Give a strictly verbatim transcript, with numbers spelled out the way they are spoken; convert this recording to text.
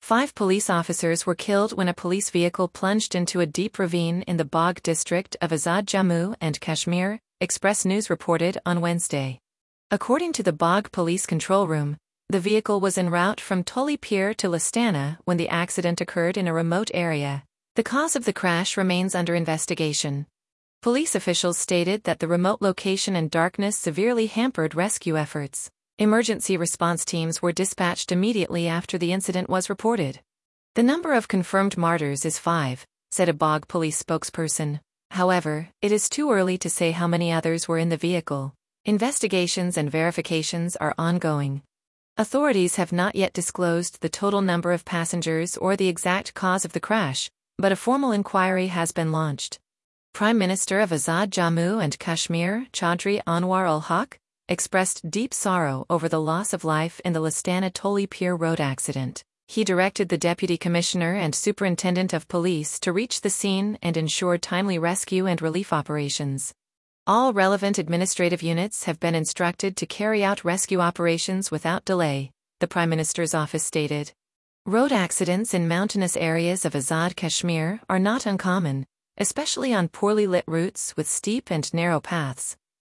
Five police officers were killed when a police vehicle plunged into a deep ravine in the Bagh district of Azad Jammu and Kashmir, Express News reported on Wednesday. According to the Bagh Police Control Room, the vehicle was en route from Toli Pir to Lastana when the accident occurred in a remote area. The cause of the crash remains under investigation. Police officials stated that the remote location and darkness severely hampered rescue efforts. Emergency response teams were dispatched immediately after the incident was reported. The number of confirmed martyrs is five, said a Bagh police spokesperson. However, it is too early to say how many others were in the vehicle. Investigations and verifications are ongoing. Authorities have not yet disclosed the total number of passengers or the exact cause of the crash, but a formal inquiry has been launched. Prime Minister of Azad Jammu and Kashmir, Chaudhry Anwar ul-Haq, expressed deep sorrow over the loss of life in the Lastana-Toli Pir road accident. He directed the Deputy Commissioner and Superintendent of Police to reach the scene and ensure timely rescue and relief operations. All relevant administrative units have been instructed to carry out rescue operations without delay, the Prime Minister's office stated. Road accidents in mountainous areas of Azad Kashmir are not uncommon, especially on poorly lit routes with steep and narrow paths.